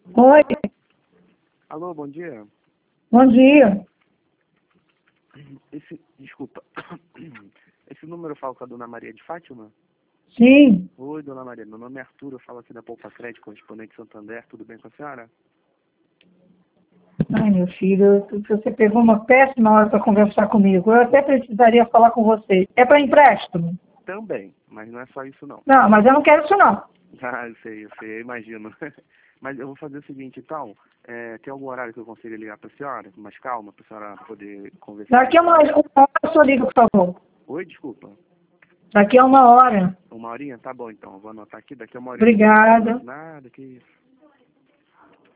Oi, Alô, bom dia. bom dia. Desculpa. Esse número eu falo com a dona Maria de Fátima? Sim. Oi, dona Maria. Meu nome é Arthur, eu falo aqui da Poupa Crédito, correspondente Santander. Tudo bem com a senhora? Ai, meu filho, você pegou uma péssima hora para conversar comigo. Eu até precisaria falar com você. É para empréstimo? Também, mas não é só isso não. Não, mas eu não quero isso não. Ah, eu sei, eu imagino. Mas eu vou fazer o seguinte, então, tem algum horário que eu consiga ligar para a senhora, com mais calma, para a senhora poder conversar Daqui a mais uma comigo? hora eu só ligo, por favor. Oi, desculpa. Daqui a uma hora. Uma horinha? Tá bom, então. Eu vou anotar aqui, daqui a uma horinha eu ligo. Obrigada. Nada, que isso.